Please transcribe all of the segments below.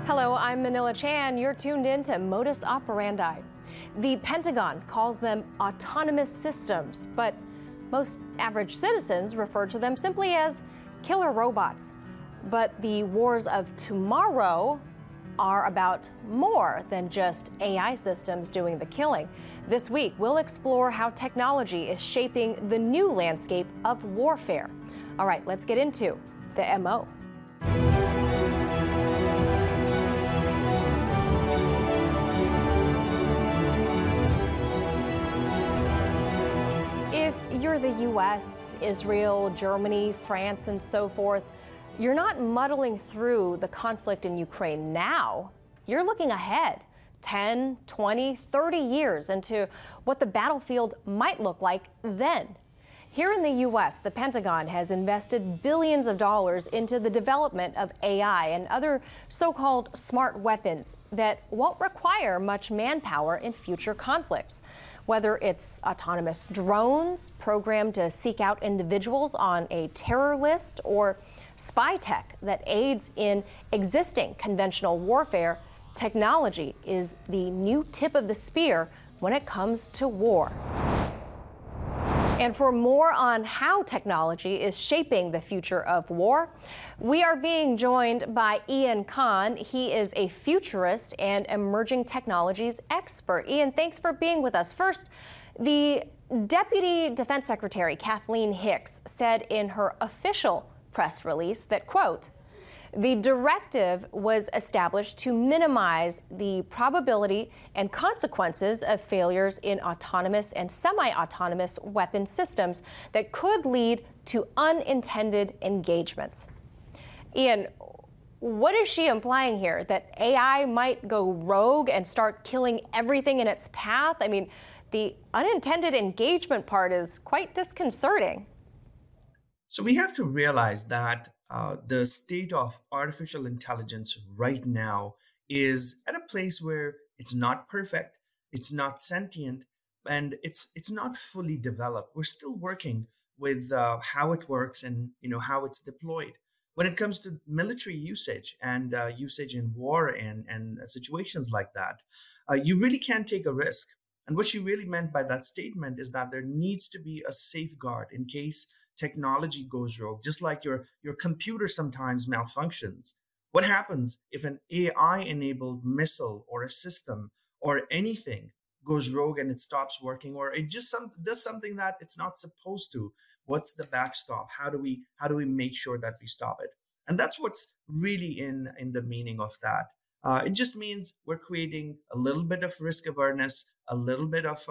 Hello, I'm Manila Chan. You're tuned in to Modus Operandi. The Pentagon calls them autonomous systems, but most average citizens refer to them simply as killer robots. But the wars of tomorrow are about more than just AI systems doing the killing. This week, we'll explore how technology is shaping the new landscape of warfare. All right, let's get into the MO. If you're the US, Israel, Germany, France, and so forth, you're not muddling through the conflict in Ukraine now. You're looking ahead 10, 20, 30 years into what the battlefield might look like then. Here in the US, the Pentagon has invested billions of dollars into the development of AI and other so-called smart weapons that won't require much manpower in future conflicts. Whether it's autonomous drones programmed to seek out individuals on a terror list or spy tech that aids in existing conventional warfare, technology is the new tip of the spear when it comes to war. And for more on how technology is shaping the future of war, we are being joined by Ian Khan. He is a futurist and emerging technologies expert. Ian, thanks for being with us. First, the Deputy Defense Secretary, Kathleen Hicks, said in her official press release that, quote, the directive was established to minimize the probability and consequences of failures in autonomous and semi-autonomous weapon systems that could lead to unintended engagements. Ian, what is she implying here? That AI might go rogue and start killing everything in its path? I mean, the unintended engagement part is quite disconcerting. So we have to realize that the state of artificial intelligence right now is at a place where it's not perfect, it's not sentient, and it's not fully developed. We're still working with how it works and how it's deployed. When it comes to military usage and usage in war and situations like that, you really can't take a risk. And what she really meant by that statement is that there needs to be a safeguard in case technology goes rogue, just like your computer sometimes malfunctions. What happens if an AI-enabled missile or a system or anything goes rogue and it stops working, or it just does something that it's not supposed to? What's the backstop? How do we make sure that we stop it? And that's what's really in the meaning of that. It just means we're creating a little bit of risk awareness, a little bit of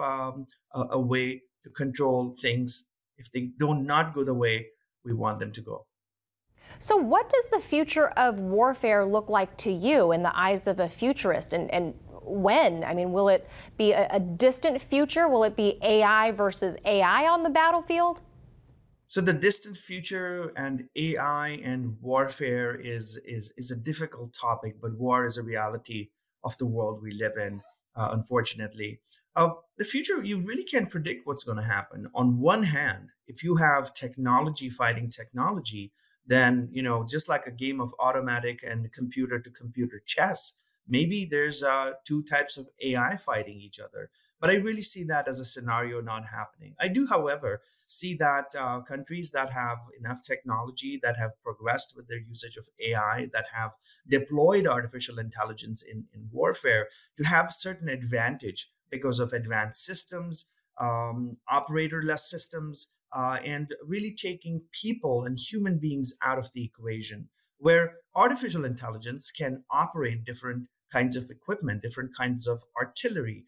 a way to control things if they do not go the way we want them to go. So what does the future of warfare look like to you in the eyes of a futurist? And when? I mean, will it be a distant future? Will it be AI versus AI on the battlefield? So the distant future and AI and warfare is a difficult topic, but war is a reality of the world we live in. Unfortunately, the future, you really can't predict what's going to happen. On one hand, if you have technology fighting technology, then, just like a game of automatic and computer to computer chess, maybe there's two types of AI fighting each other. But I really see that as a scenario not happening. I do, however, see that countries that have enough technology, that have progressed with their usage of AI, that have deployed artificial intelligence in warfare, to have certain advantage because of advanced systems, operator-less systems, and really taking people and human beings out of the equation, where artificial intelligence can operate different kinds of equipment, different kinds of artillery,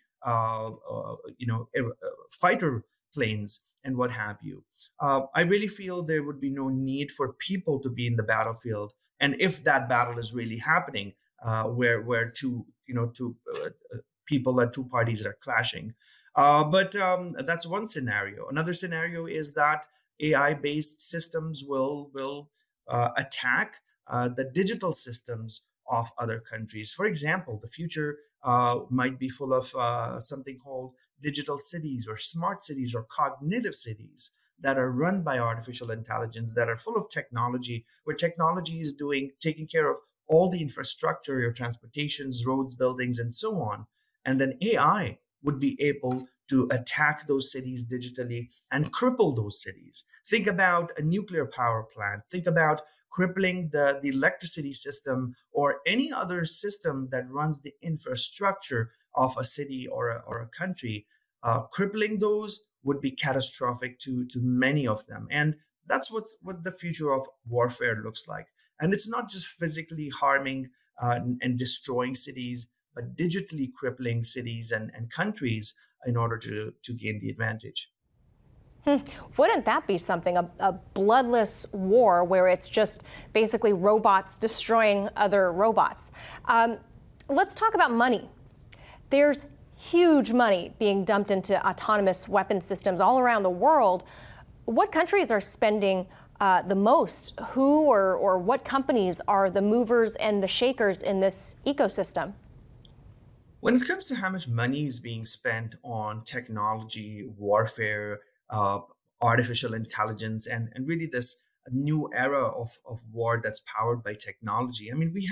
fighter planes and what have you. I really feel there would be no need for people to be in the battlefield. And if that battle is really happening, where two people or two parties are clashing. But that's one scenario. Another scenario is that AI-based systems will attack the digital systems of other countries. For example, the future might be full of something called digital cities or smart cities or cognitive cities that are run by artificial intelligence, that are full of technology, where technology is taking care of all the infrastructure, your transportations, roads, buildings, and so on. And then AI would be able to attack those cities digitally and cripple those cities. Think about a nuclear power plant. Think about crippling the electricity system or any other system that runs the infrastructure of a city or a country. Crippling those would be catastrophic to many of them. And that's what the future of warfare looks like. And it's not just physically harming and destroying cities, but digitally crippling cities and countries in order to gain the advantage. Wouldn't that be something? A bloodless war where it's just basically robots destroying other robots. Let's talk about money. There's huge money being dumped into autonomous weapon systems all around the world. What countries are spending the most? Who or what companies are the movers and the shakers in this ecosystem? When it comes to how much money is being spent on technology, warfare, uh, artificial intelligence, and really this new era of war that's powered by technology, I mean,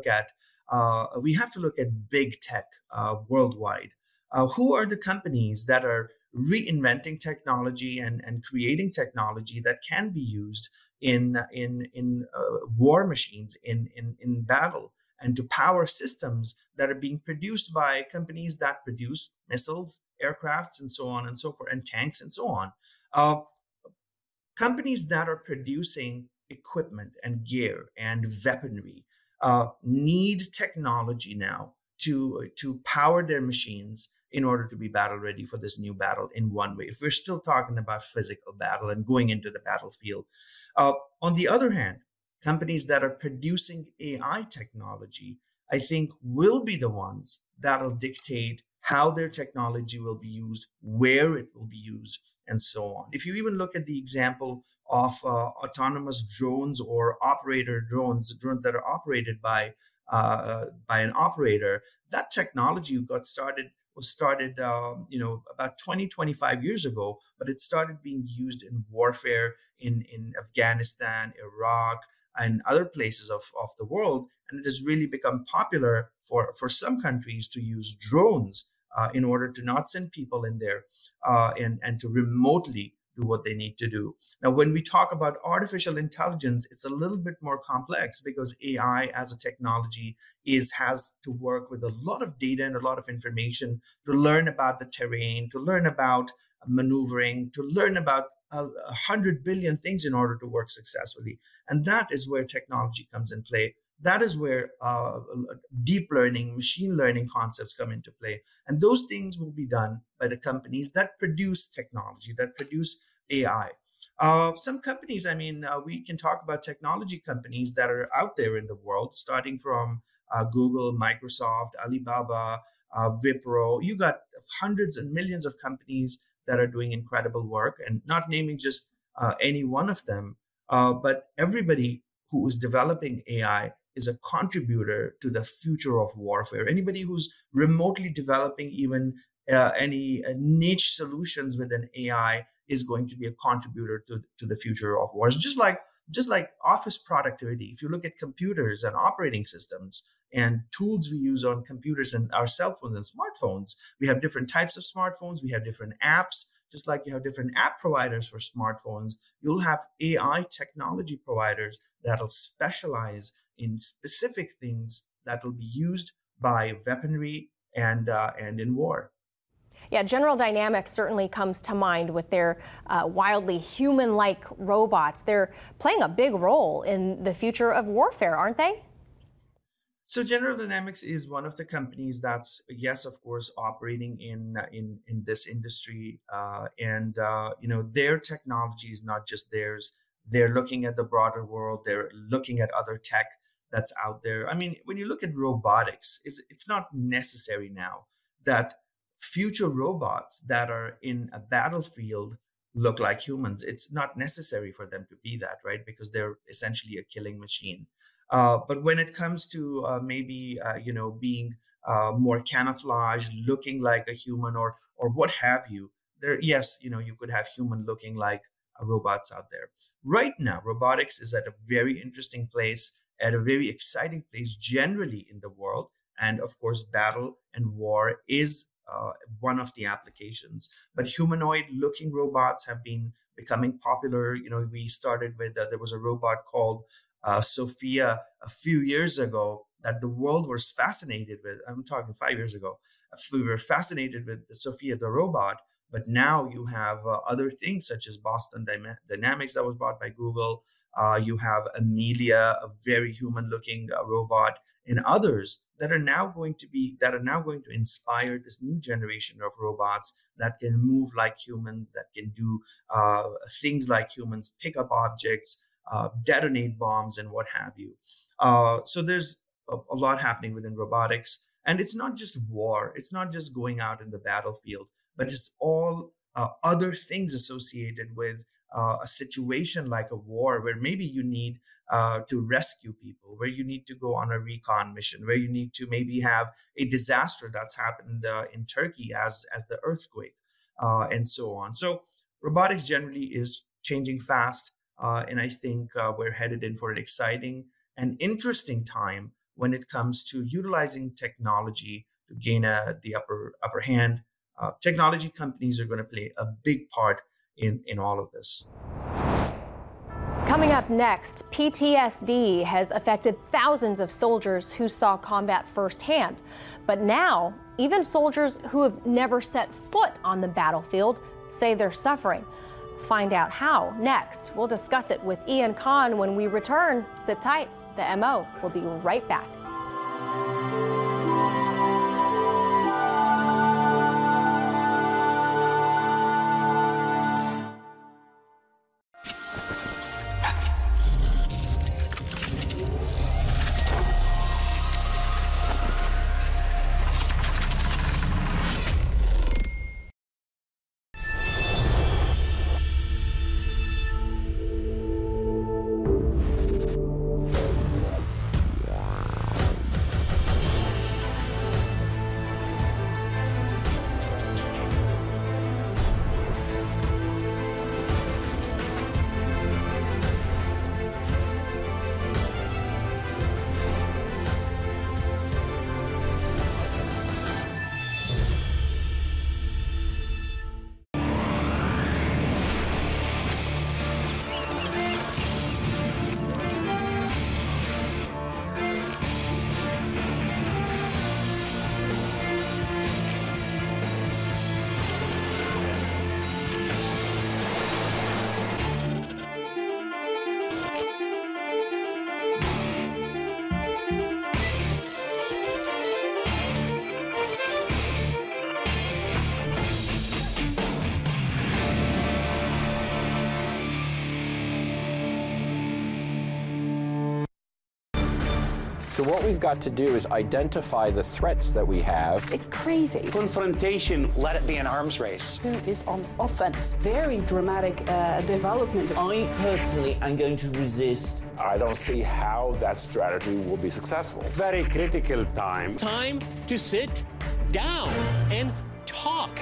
we have to look at big tech worldwide. Who are the companies that are reinventing technology and creating technology that can be used in war machines in battle and to power systems that are being produced by companies that produce missiles, aircrafts, and so on and so forth, and tanks and so on. Uh, Companies that are producing equipment and gear and weaponry need technology now to power their machines in order to be battle ready for this new battle in one way. If we're still talking about physical battle and going into the battlefield, on the other hand, companies that are producing AI technology, I think, will be the ones that'll dictate how their technology will be used, where it will be used, and so on. If you even look at the example of autonomous drones or operator drones that are operated by an operator, that technology was started about 20 25 years ago, but it started being used in warfare in Afghanistan, Iraq, and other places of the world. And it has really become popular for some countries to use drones in order to not send people in there and to remotely do what they need to do. Now, when we talk about artificial intelligence, it's a little bit more complex because AI as a technology has to work with a lot of data and a lot of information to learn about the terrain, to learn about maneuvering, to learn about 100 billion things in order to work successfully. And that is where technology comes in play. That is where deep learning, machine learning concepts come into play. And those things will be done by the companies that produce technology, that produce AI. Some companies, I mean, we can talk about technology companies that are out there in the world, starting from Google, Microsoft, Alibaba, Wipro. You got hundreds and millions of companies that are doing incredible work, and not naming just any one of them, but everybody who is developing AI is a contributor to the future of warfare. Anybody who's remotely developing even any niche solutions within AI is going to be a contributor to the future of wars. Just like office productivity. If you look at computers and operating systems and tools we use on computers and our cell phones and smartphones, we have different types of smartphones. We have different apps. Just like you have different app providers for smartphones, you'll have AI technology providers that'll specialize in specific things that will be used by weaponry and in war. Yeah, General Dynamics certainly comes to mind with their wildly human-like robots. They're playing a big role in the future of warfare, aren't they? So General Dynamics is one of the companies that's, yes, of course, operating in this industry, and their technology is not just theirs. They're looking at the broader world. They're looking at other tech that's out there. I mean, when you look at robotics, it's not necessary now that future robots that are in a battlefield look like humans. It's not necessary for them to be that, right? Because they're essentially a killing machine. But when it comes to maybe being more camouflage, looking like a human or what have you, there, yes, you could have human looking like robots out there. Right now, robotics is at a very interesting place, at a very exciting place generally in the world. And of course, battle and war is one of the applications. But humanoid looking robots have been becoming popular. We started with, there was a robot called Sophia a few years ago that the world was fascinated with. I'm talking 5 years ago. We were fascinated with the Sophia the robot, but now you have other things such as Boston Dynamics that was bought by Google. You have Amelia, a very human-looking robot, and others that are now going to inspire this new generation of robots that can move like humans, that can do things like humans, pick up objects, detonate bombs, and what have you. So there's a lot happening within robotics. And it's not just war. It's not just going out in the battlefield, but it's all other things associated with a situation like a war where maybe you need to rescue people, where you need to go on a recon mission, where you need to maybe have a disaster that's happened in Turkey as the earthquake, and so on. So robotics generally is changing fast. And I think we're headed in for an exciting and interesting time when it comes to utilizing technology to gain the upper hand. Technology companies are going to play a big part in all of this. Coming up next, PTSD has affected thousands of soldiers who saw combat firsthand. But now, even soldiers who have never set foot on the battlefield say they're suffering. Find out how next. We'll discuss it with Ian Khan when we return. Sit tight. The MO will be right back. So what we've got to do is identify the threats that we have. It's crazy. Confrontation, let it be an arms race. Who is on offense? Very dramatic development. I personally am going to resist. I don't see how that strategy will be successful. Very critical time. Time to sit down and talk.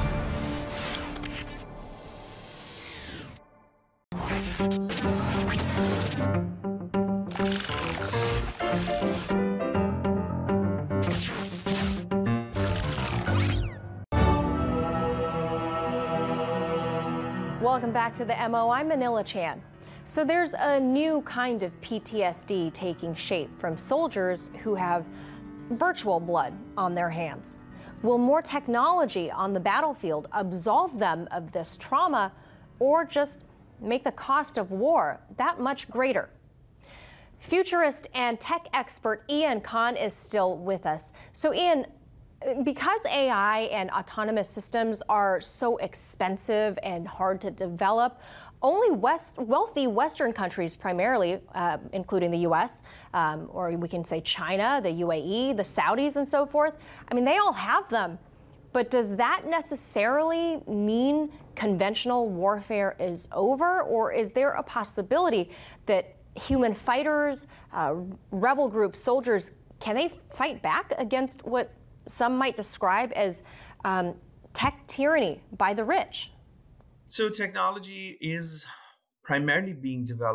Welcome back to the MO. I'm Manila Chan. So there's a new kind of PTSD taking shape from soldiers who have virtual blood on their hands. Will more technology on the battlefield absolve them of this trauma, or just make the cost of war that much greater? Futurist and tech expert Ian Khan is still with us. So Ian, because AI and autonomous systems are so expensive and hard to develop, only wealthy Western countries primarily, including the US, or we can say China, the UAE, the Saudis and so forth, I mean, they all have them. But does that necessarily mean conventional warfare is over? Or is there a possibility that human fighters, rebel groups, soldiers, can they fight back against what some might describe as tech tyranny by the rich? So technology is primarily being developed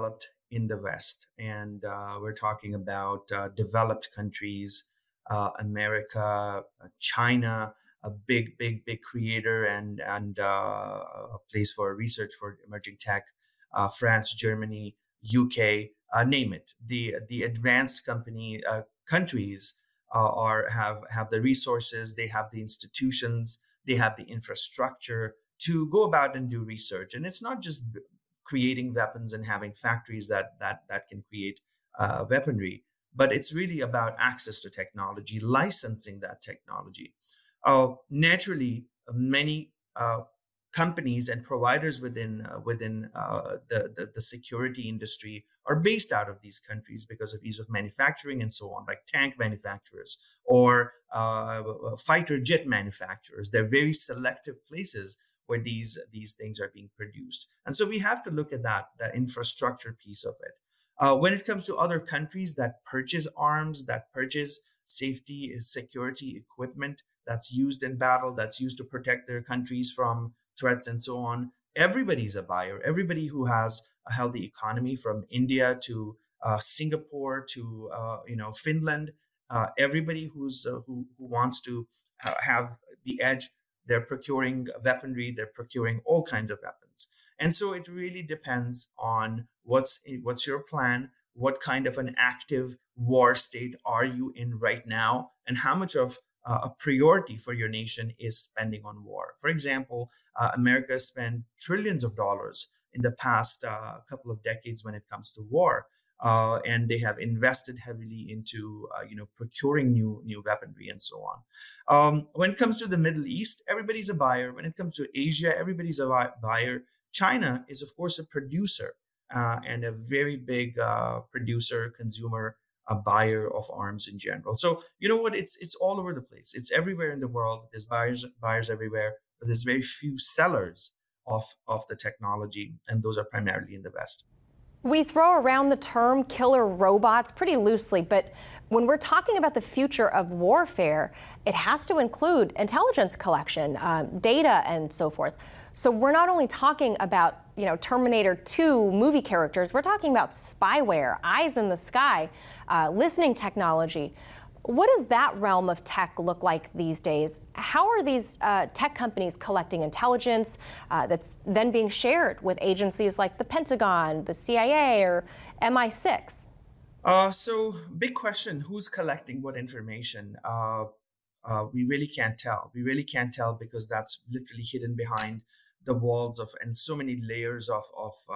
in the West. And we're talking about developed countries, America, China, a big creator and a place for research for emerging tech, France, Germany, UK, name it. The advanced countries have the resources, they have the institutions, they have the infrastructure to go about and do research. And it's not just creating weapons and having factories that can create weaponry, but it's really about access to technology, licensing that technology. Naturally, many companies and providers within the security industry are based out of these countries because of ease of manufacturing and so on, like tank manufacturers or fighter jet manufacturers. They're very selective places where these things are being produced. And so we have to look at that infrastructure piece of it. When it comes to other countries that purchase arms, that purchase safety, security equipment that's used in battle, that's used to protect their countries from threats and so on, everybody's a buyer. Everybody who has a healthy economy, from India to Singapore to Finland, everybody who wants to have the edge, they're procuring weaponry, they're procuring all kinds of weapons. And so it really depends on what's your plan, what kind of an active war state are you in right now, and how much of a priority for your nation is spending on war. For example, America has spent trillions of dollars in the past couple of decades when it comes to war. And they have invested heavily into procuring new weaponry and so on. When it comes to the Middle East, everybody's a buyer. When it comes to Asia, everybody's a buyer. China is, of course, a producer and a very big producer, consumer, a buyer of arms in general. So you know what? It's all over the place. It's everywhere in the world. There's buyers everywhere, but there's very few sellers of the technology, and those are primarily in the West. We throw around the term killer robots pretty loosely, but when we're talking about the future of warfare, it has to include intelligence collection, data, and so forth. So we're not only talking about, Terminator 2 movie characters, we're talking about spyware, eyes in the sky, listening technology. What does that realm of tech look like these days? How are these tech companies collecting intelligence that's then being shared with agencies like the Pentagon, the CIA, or MI6? So big question, who's collecting what information? We really can't tell. We really can't tell because that's literally hidden behind the walls of and so many layers of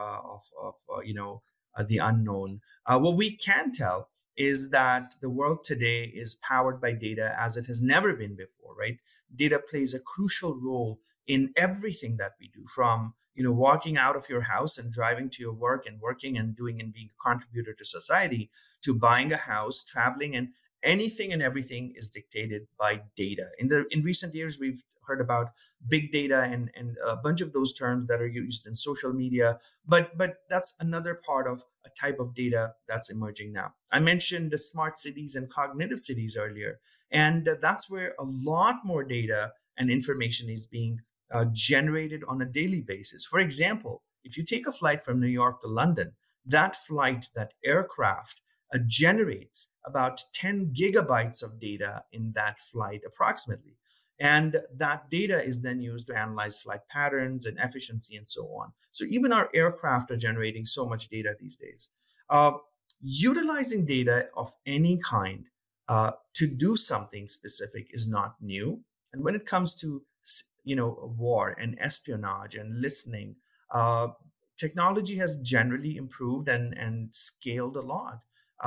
the unknown. What we can tell is that the world today is powered by data as it has never been before, right? Data plays a crucial role in everything that we do, from walking out of your house and driving to your work and working and doing and being a contributor to society, to buying a house, traveling, and anything and everything is dictated by data. In recent years, we've heard about big data and a bunch of those terms that are used in social media, but that's another part of a type of data that's emerging now. I mentioned the smart cities and cognitive cities earlier, and that's where a lot more data and information is being generated on a daily basis. For example, if you take a flight from New York to London, that aircraft generates about 10 gigabytes of data in that flight approximately. And that data is then used to analyze flight patterns and efficiency and so on. So even our aircraft are generating so much data these days. Utilizing data of any kind to do something specific is not new. And when it comes to war and espionage and listening, technology has generally improved and scaled a lot.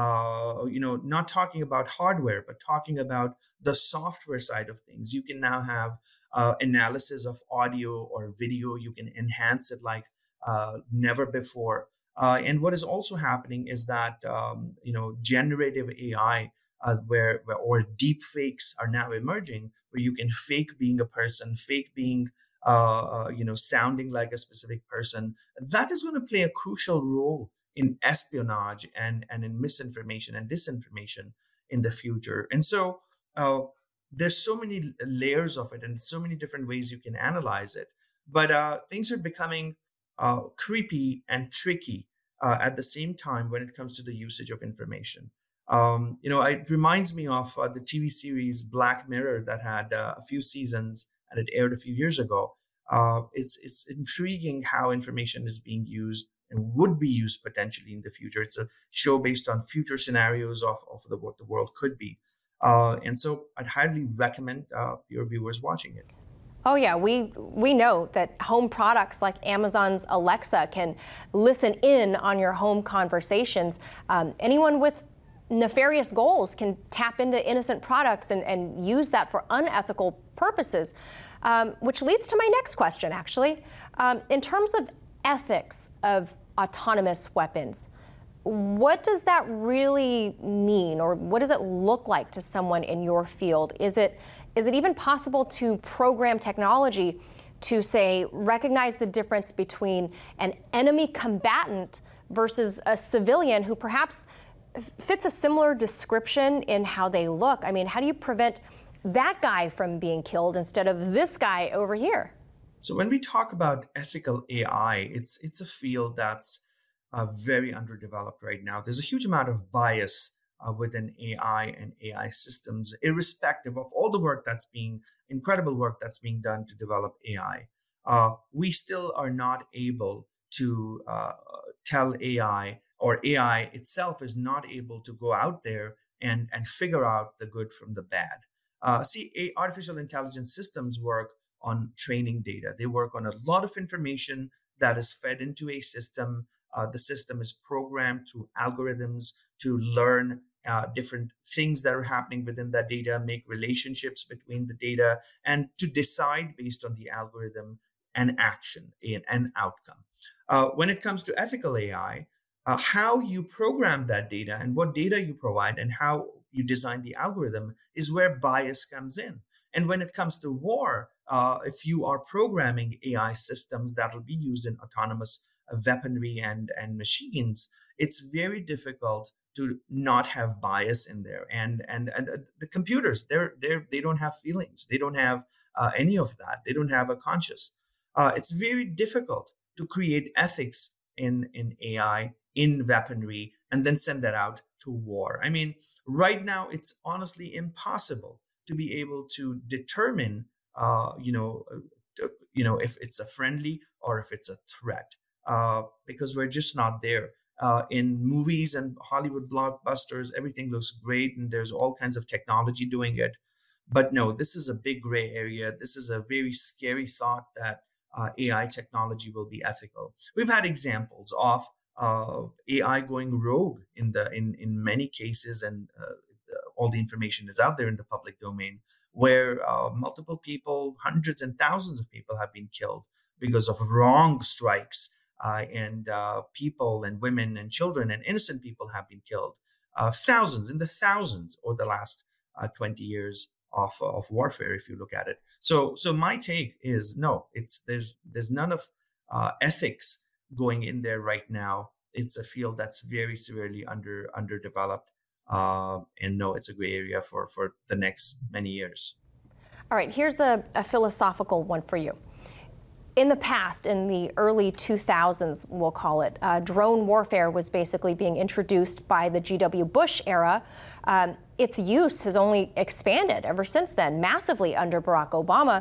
Not talking about hardware, but talking about the software side of things. You can now have analysis of audio or video. You can enhance it like never before. And what is also happening is that, generative AI, or deep fakes are now emerging, where you can fake being a person, fake being, sounding like a specific person. That is going to play a crucial role in espionage and in misinformation and disinformation in the future. And so there's so many layers of it and so many different ways you can analyze it. But things are becoming creepy and tricky at the same time when it comes to the usage of information. It reminds me of the TV series Black Mirror that had a few seasons and it aired a few years ago. It's intriguing how information is being used and would be used potentially in the future. It's a show based on future scenarios of what the world could be. And so I'd highly recommend your viewers watching it. Oh yeah, we know that home products like Amazon's Alexa can listen in on your home conversations. Anyone with nefarious goals can tap into innocent products and use that for unethical purposes, which leads to my next question, actually. In terms of ethics of autonomous weapons, what does that really mean, or what does it look like to someone in your field? Is it even possible to program technology to, say, recognize the difference between an enemy combatant versus a civilian who perhaps fits a similar description in how they look? I mean, how do you prevent that guy from being killed instead of this guy over here? So when we talk about ethical AI, it's a field that's very underdeveloped right now. There's a huge amount of bias within AI and AI systems, irrespective of all the incredible work that's being done to develop AI. We still are not able to tell AI, or AI itself is not able to go out there and figure out the good from the bad. Artificial intelligence systems work on training data. They work on a lot of information that is fed into a system. The system is programmed through algorithms to learn different things that are happening within that data, make relationships between the data, and to decide based on the algorithm an action, an outcome. When it comes to ethical AI, how you program that data and what data you provide and how you design the algorithm is where bias comes in. And when it comes to war, if you are programming AI systems that will be used in autonomous weaponry and machines, it's very difficult to not have bias in there. And the computers, they don't have feelings. They don't have any of that. They don't have a conscience. It's very difficult to create ethics in AI, in weaponry, and then send that out to war. I mean, right now, it's honestly impossible to be able to determine, if it's a friendly or if it's a threat, because we're just not there. In movies and Hollywood blockbusters, everything looks great and there's all kinds of technology doing it. But no, this is a big gray area. This is a very scary thought that AI technology will be ethical. We've had examples of AI going rogue in many cases, and all the information is out there in the public domain, where multiple people, hundreds and thousands of people have been killed because of wrong strikes, and people and women and children and innocent people have been killed. Thousands over the last 20 years of warfare, if you look at it. So my take is no, there's none of ethics going in there right now. It's a field that's very severely underdeveloped. And no, it's a gray area for the next many years. All right, here's a philosophical one for you. In the past, in the early 2000s, we'll call it, drone warfare was basically being introduced by the G.W. Bush era. Its use has only expanded ever since then, massively under Barack Obama.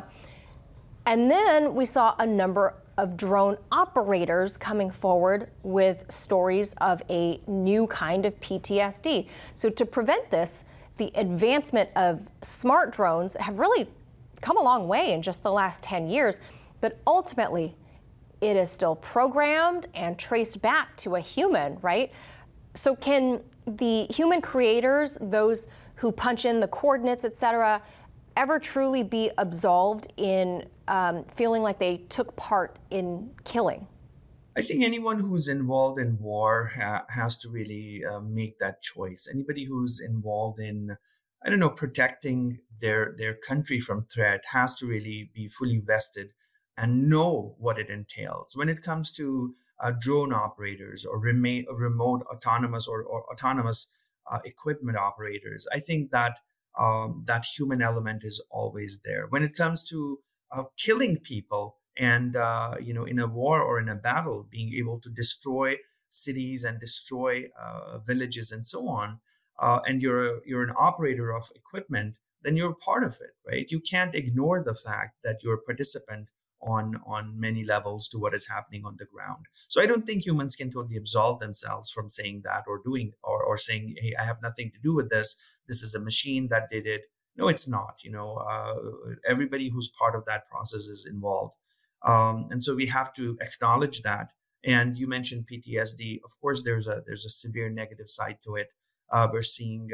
And then we saw a number of drone operators coming forward with stories of a new kind of PTSD. So to prevent this, the advancement of smart drones have really come a long way in just the last 10 years. But ultimately, it is still programmed and traced back to a human, right? So can the human creators, those who punch in the coordinates, et cetera, ever truly be absolved in feeling like they took part in killing? I think anyone who's involved in war has to really make that choice. Anybody who's involved in, protecting their country from threat has to really be fully vested and know what it entails. When it comes to drone operators or remote autonomous or autonomous equipment operators, I think that that human element is always there. When it comes to killing people and, in a war or in a battle, being able to destroy cities and destroy villages and so on, and you're an operator of equipment, then you're part of it, right? You can't ignore the fact that you're a participant on many levels to what is happening on the ground. So I don't think humans can totally absolve themselves from saying that or doing or saying, hey, I have nothing to do with this. This is a machine that did it. No, it's not. Everybody who's part of that process is involved. And so we have to acknowledge that. And you mentioned PTSD. Of course, there's a severe negative side to it. We're seeing,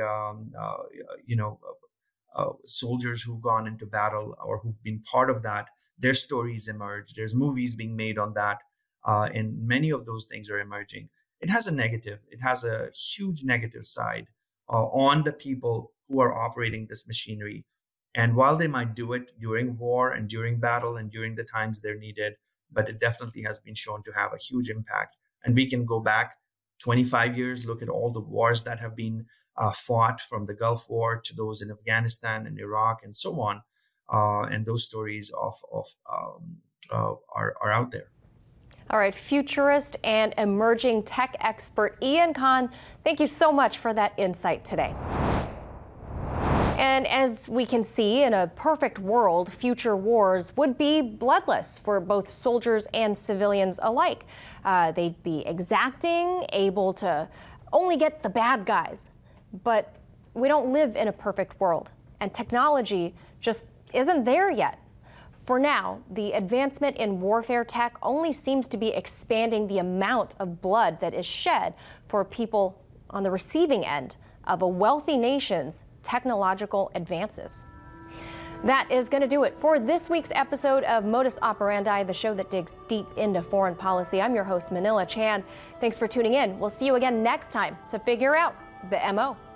soldiers who've gone into battle or who've been part of that. Their stories emerge. There's movies being made on that, and many of those things are emerging. It has a negative. It has a huge negative side on the people who are operating this machinery. And while they might do it during war and during battle and during the times they're needed, but it definitely has been shown to have a huge impact. And we can go back 25 years, look at all the wars that have been fought, from the Gulf War to those in Afghanistan and Iraq and so on. And those stories are out there. All right, futurist and emerging tech expert Ian Khan, thank you so much for that insight today. And as we can see, in a perfect world, future wars would be bloodless for both soldiers and civilians alike. They'd be exacting, able to only get the bad guys. But we don't live in a perfect world, and technology just isn't there yet. For now, the advancement in warfare tech only seems to be expanding the amount of blood that is shed for people on the receiving end of a wealthy nation's technological advances. That is going to do it for this week's episode of Modus Operandi, the show that digs deep into foreign policy. I'm your host, Manila Chan. Thanks for tuning in. We'll see you again next time to figure out the MO.